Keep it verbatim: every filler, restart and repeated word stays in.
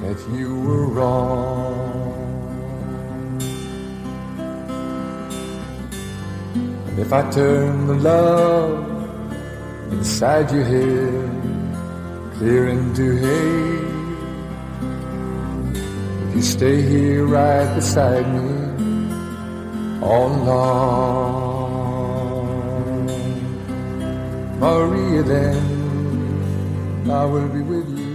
that you were wrong. And if I turn the love inside your head clear into hate, if you stay here right beside me all along, Maria, then I will be with you.